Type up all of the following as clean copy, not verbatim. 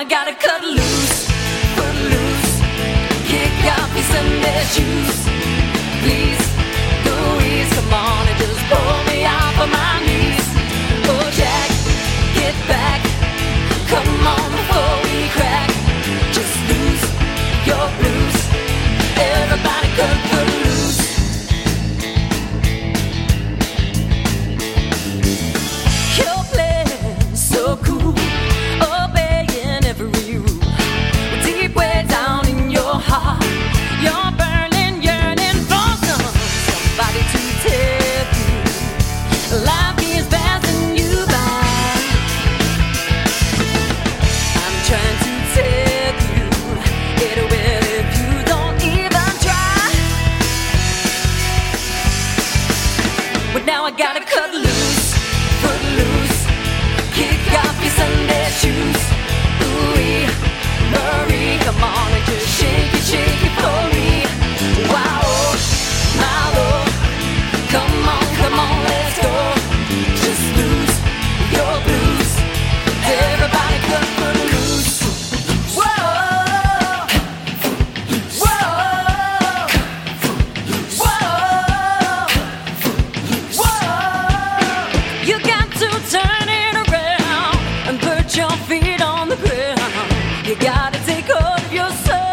I gotta cut loose, put loose, kick off your Sunday shoes. Please, Louise, come on and just pull me off of my knees. Oh Jack, get back, come on before we crack. Just lose your blues, everybody cut loose. Your plan so cool, obeying every rule. Deep way down in your heart, you're burning, yearning for somebody to tell you life is passing you by. I'm trying to tell you it will if you don't even try. But now I gotta cut loose, put loose, kick off your Sunday shoes. Ooh-wee, Marie, come on and just shake it for me. Wow, my lord, come on, let's go. Just lose your blues, everybody cut foot loose. Whoa, whoa, whoa, whoa. You got to turn it around and put your feet on the ground. You gotta take hold of yourself.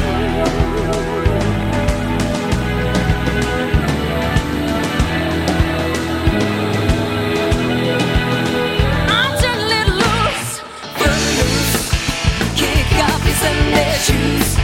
I'm turning it loose, foot loose, kick off your Sunday shoes.